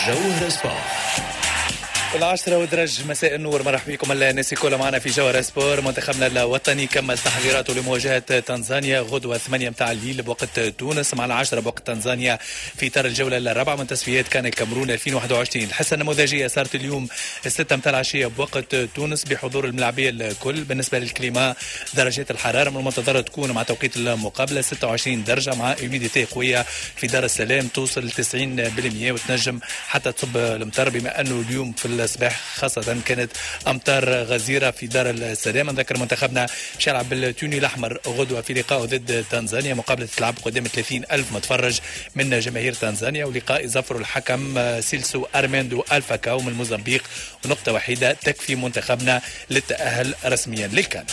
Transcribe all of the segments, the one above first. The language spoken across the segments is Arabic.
جوهر سبور. العشرة ودرج مساء النور، مرحبا بكم الناس الكل معنا في جوهر سبور. منتخبنا الوطني كمل تحضيراته لمواجهة تنزانيا غدوة 8 متاع الليل بوقت تونس مع العشرة بوقت تنزانيا في إطار الجولة الرابعة من تصفيات كان الكاميرون 2021. الحصة النموذجية صارت اليوم 6 متاع العشية بوقت تونس بحضور الملاعبية الكل. بالنسبة للكليما درجات الحرارة من المنتظر تكون مع توقيت المقابلة 26 درجة مع هيوميديتي قوية في دار السلام توصل 90% وتنجم حتى تصب المطر، بما أنه اليوم في الصباح خاصة كانت أمطار غزيرة في دار السلام. نذكر منتخبنا باش يلعب بالتوني الأحمر غدوة في لقائه ضد تنزانيا، مقابلة تلعب قدام 30,000 متفرج من جماهير تنزانيا، ولقاء ظفر الحكم سيلسو أرماندو ألفاكاو من موزمبيق، ونقطة وحيدة تكفي منتخبنا للتأهل رسميا للكان.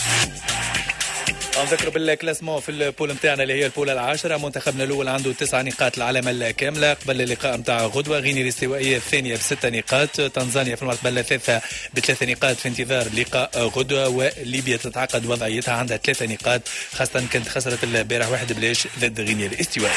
نذكروا بالكلاسمون في البول نتاعنا اللي هي البول العاشرة. منتخبنا الأول عنده 9 نقاط العلامة الكاملة قبل اللقاء نتاع غدوة. غينيا الاستوائية الثانية ب6 نقاط، تنزانيا في المرتبة الثالثة ب3 نقاط في انتظار لقاء غدوة، وليبيا تتعقد وضعيتها عندها 3 نقاط، خاصة كانت خسرت البارح 1-0 ضد غينيا الاستوائية.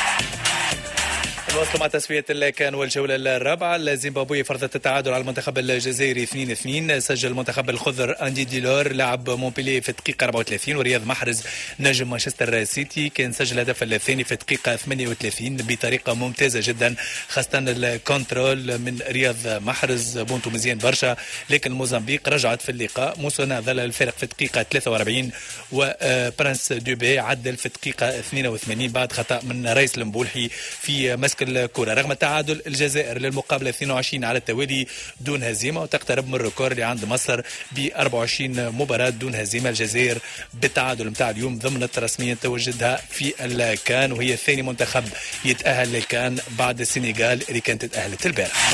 نواصلوا مع تصفية الكان والجولة الرابعة. الزيمبابوي فرضت التعادل على المنتخب الجزائري 2-2. سجل المنتخب الخضر أندي ديلور لاعب مونبيليه في الدقيقة 34، ورياض محرز نجم مانشستر سيتي كان سجل الهدف الثاني في الدقيقة 38 بطريقة ممتازة جدا، خاصة الكونترول من رياض محرز بونتو مزيان برشا. لكن موزمبيق رجعت في اللقاء، موسونا ظل الفارق في الدقيقة 43 وبرانس دوبي عدل في الدقيقة 82 بعد خطأ من رئيس المبولحي في مسك الكرة. رغم التعادل الجزائر للمقابلة 22 على التوالي دون هزيمة، وتقترب من الريكورد اللي عند مصر ب 24 مباراة دون هزيمة. الجزائر بالتعادل متاع اليوم ضمنت رسميا تواجدها في الكان، وهي ثاني منتخب يتأهل للكان بعد السنغال اللي كانت تأهلت البارح.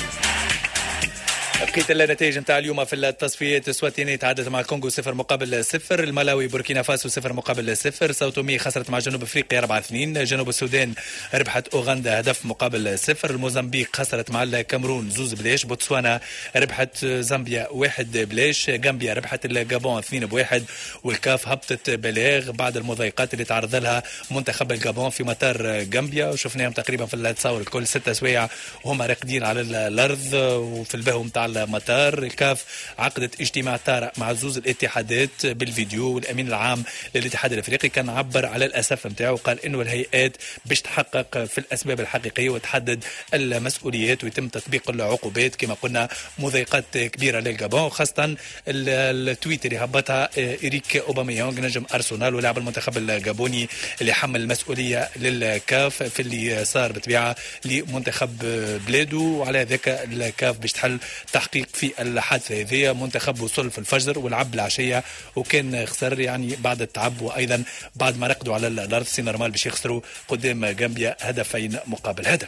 بقيت النتائج نتاع اليوم في التصفيات: اسواتيني تعادلت مع الكونغو 0-0، الملاوي بوركينا فاسو 0-0، ساو تومي خسرت مع جنوب افريقيا 4-2، جنوب السودان ربحت اوغندا 1-0، الموزمبيق خسرت مع الكاميرون 2-0، بوتسوانا ربحت زامبيا 1-0، غامبيا ربحت الجابون 2-1، والكاف هبطت بلاغ بعد المضايقات اللي تعرض لها منتخب الجابون في مطار غامبيا، وشفناهم تقريبا في التصاور الكل 6 سوايع وهم راقدين على الارض وفي البهو نتاع المطار. الكاف عقدت اجتماع طارئ مع زوز الاتحادات بالفيديو، والامين العام للاتحاد الافريقي كان عبر على الاسف نتاعو، قال انه الهيئات باش تحقق في الاسباب الحقيقيه وتحدد المسؤوليات ويتم تطبيق العقوبات. كما قلنا مضايقات كبيره للجابون، خاصه التويت اللي هبطها إريك أوباميانغ نجم ارسنال ولاعب المنتخب الجابوني اللي حمل المسؤوليه للكاف في اللي صار بطبيعه لمنتخب بلاده، وعلى ذاك الكاف باش تحل تحقيق في الحادثة هذه. منتخب وصل في الفجر ولعب العشية وكان خسر يعني بعد التعب، وأيضا بعد ما رقدوا على الأرض سي نورمال باش يخسروا قدام غامبيا 2-1.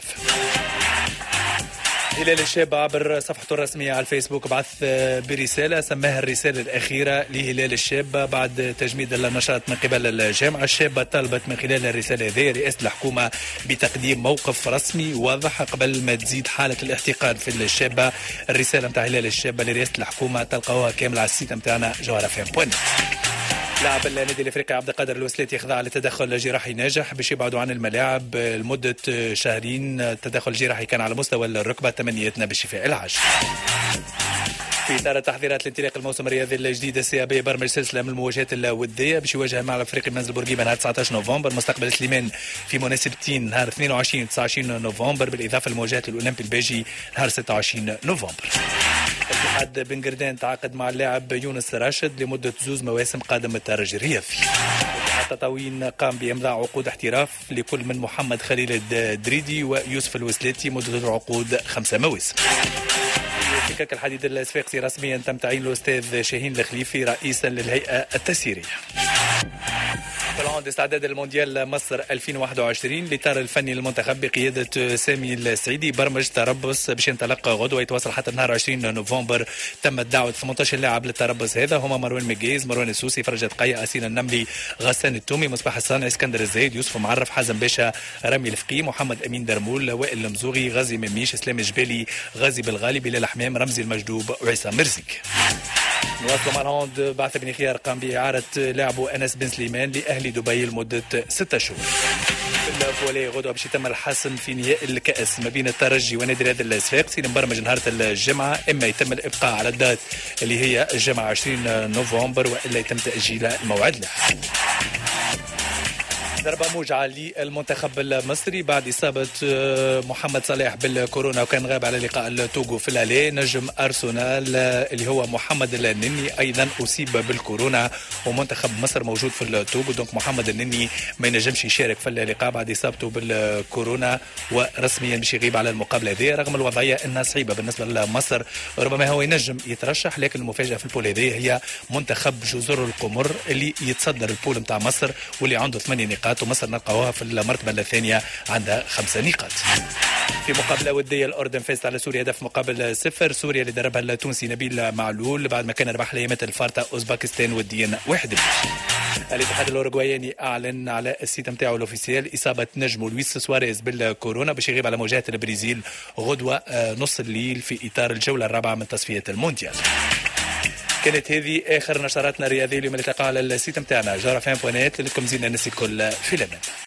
هلال الشاب عبر صفحته الرسمية على الفيسبوك بعث برسالة سماها الرسالة الأخيرة لهلال الشاب بعد تجميد النشاط من قبل الجامعة. الشابة طالبت من خلال الرسالة هذه رئاسة الحكومة بتقديم موقف رسمي واضح قبل ما تزيد حالة الاحتقان في الشابة. الرسالة متاع هلال الشاب لرئاسة الحكومة تلقاوها كاملة على السيت متاعنا جوهرفم.net. لاعب النادي الافريقي عبد القادر الوسلاتي يخضع لتدخل جراحي ناجح باش يبعدوا عن الملاعب لمده شهرين. التدخل الجراحي كان على مستوى الركبه، تمنياتنا بالشفاء العاجل. في اطار تحضيرات لانطلاق الموسم الرياضي الجديد، السي بي برمج سلسله من المواجهات الوديه باش يواجه مع الافريقي منزل بورقيبه نهار 19 نوفمبر، مستقبل سليمان في مناسبتين نهار 22 29 نوفمبر، بالاضافه للمواجهات الاولمبي الباجي نهار 26 نوفمبر. اتحاد بن قردان تعاقد مع اللاعب يونس راشد لمده 2 مواسم قادم الترجي الرياضي. تطاوين قام بإمضاء عقود احتراف لكل من محمد خليل الدريدي ويوسف الوسلاتي مدة العقود 5 مواسم. فكاك الحديد الصفاقسي رسميا تم تعيين الأستاذ شاهين الخليفي رئيسا للهيئة التسييرية. في العام استعداد المونديال مصر 2021 الإطار الفني للمنتخب بقيادة سامي السعيدي برمج تربص باش ينطلق غدوة يتواصل حتى نهار 20 نوفمبر. تمت دعوة 18 لاعب للتربص هذا، هما مروان مجيز، مروان السوسي، فرجت قيا، أسين النملي، غسان التومي، مصباح الصانع، اسكندر الزايد، يوسف معرف، حازم باشا، رامي الفقي، محمد أمين درمول، وائل المزوغي، غازي مميش، اسلام الجبالي، غازي بالغالي، بلال حمام، رمزي المجدوب، وعصام مرزيك. نواصلوا مع الهوند. بعث بن خيار قام بإعارة لاعبه أنس بن سليمان لأهل دبي لمدة 6 شهور. في الفولي غدوة باش يتم الحسم في نهائي الكأس ما بين الترجي ونادي رياض الصفاقسي سير مبرمج نهار الجمعة، إما يتم الإبقاء على الدات اللي هي الجمعة 20 نوفمبر وإلا يتم تأجيل الموعد له. ضربة موجعة للمنتخب المصري بعد إصابة محمد صلاح بالكورونا وكان غاب على لقاء التوغو في الالي. نجم أرسنال اللي هو محمد النني أيضا أصيب بالكورونا ومنتخب مصر موجود في التوغو، دونك محمد النني ما ينجمش يشارك في اللقاء بعد إصابته بالكورونا ورسميا باش يغيب على المقابلة هذه، رغم الوضعية أنها صعيبة بالنسبة لمصر. ربما هو ينجم يترشح، لكن المفاجأة في البول هذه هي منتخب جزر القمر اللي يتصدر البول متاع مصر واللي عنده 8 نقاط، ومصر نلقاوها في المرتبة الثانية عندها 5 نقاط. في مقابلة ودية الأردن فازت على سوريا هدف مقابل 0. سوريا اللي دربها التونسي نبيل معلول بعد ما كان ربح ليامات الفارتا أوزباكستان وديا 1. الاتحاد الأوروغواياني أعلن على السيت نتاعو الأوفيسيال إصابة نجمه لويس سواريز بالكورونا باش يغيب على مواجهة البرازيل غدوة نص الليل في إطار الجولة الرابعة من تصفية المونديال. كانت هذه آخر نشراتنا الرياضية اليوم. نلتقى على السيت نتاعنا جارة فان بوانات لكم زينا الناس الكل في الأمان.